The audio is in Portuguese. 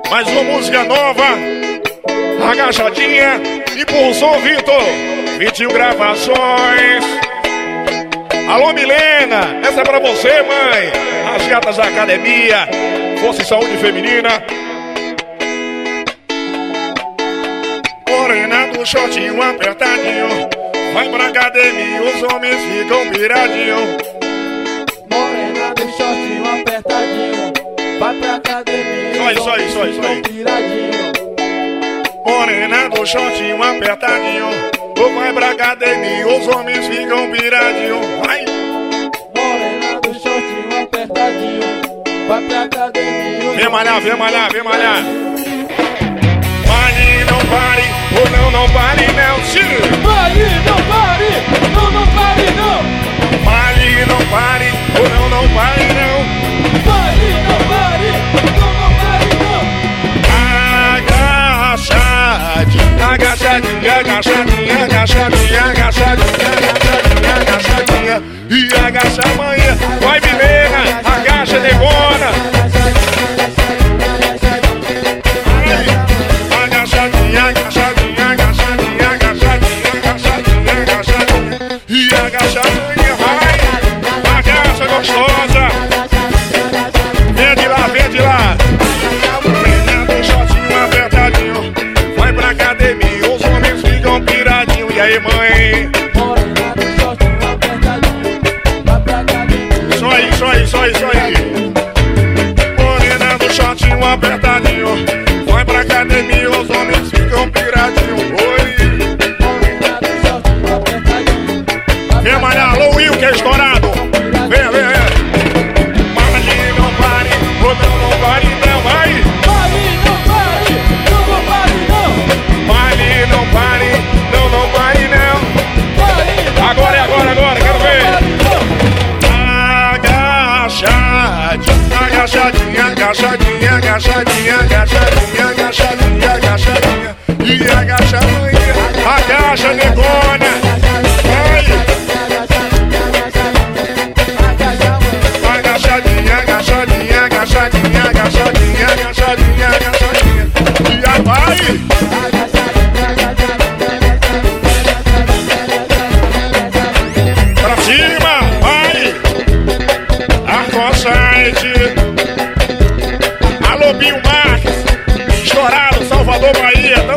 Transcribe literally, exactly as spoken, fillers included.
Mais uma música nova, agachadinha, Impulsou Vitor, vinte e um gravações. Alô Milena, essa é pra você, mãe. As gatas da academia, Força e Saúde Feminina. Morena do shortinho apertadinho, vai pra academia, os homens ficam piradinho. Morena do shortinho apertadinho, vai pra academia, só isso, só isso, só isso, aí. Piradinho. Morena do shortinho apertadinho, vai pra academia, os homens ficam piradinho. Vai. Morena do shortinho apertadinho, vai pra academia. Vem malhar, vem malhar, vem malhar. Pare, não pare, ou não, não pare, não. Sim. Pare, não pare, não, não pare, não. Pare, não pare, ou não, não pare, não. Pare, não pare, não, não pare, não. Agachadinha, agachadinha, agachadinha, agachadinha, agachadinha, agachadinha, agachadinha. E agacha amanhã, vai Milena, agacha negona. Agachadinha, agachadinha, agachadinha, agachadinha, agachadinha, agachadinha. E agacha amanhã, vai. Agacha gostosa. Vem de lá, vem de lá. Academia, os homens ficam piradinhos. E aí, mãe? Morena do shortinho apertadinho, vai pra academia. Só aí, só aí, só aí, só aí. Morena do shortinho apertadinho, vai pra academia, os homens ficam piradinhos. Oi. Morena do shortinho apertadinho, vem malhar, alô Will, que é estourado. Vem, vem, vem. Mali, não pare, ou não, não pare, não, vai. Pare, não pare, não, não pare, não. Pare, não pare, não, não pare, não. Pare, não. Agora é agora, agora, quero ver. Agachadinha, agachadinha, agachadinha, agachadinha, agachadinha, agachadinha. E agacha amanhã, agacha negona. Vai. Agachadinha, agachadinha, agachadinha, agachadinha, agachadinha, agachadinha. E a vai. Pra cima, vai! Arcosaide. Alô, Binho Marques, estourado, Salvador, Bahia.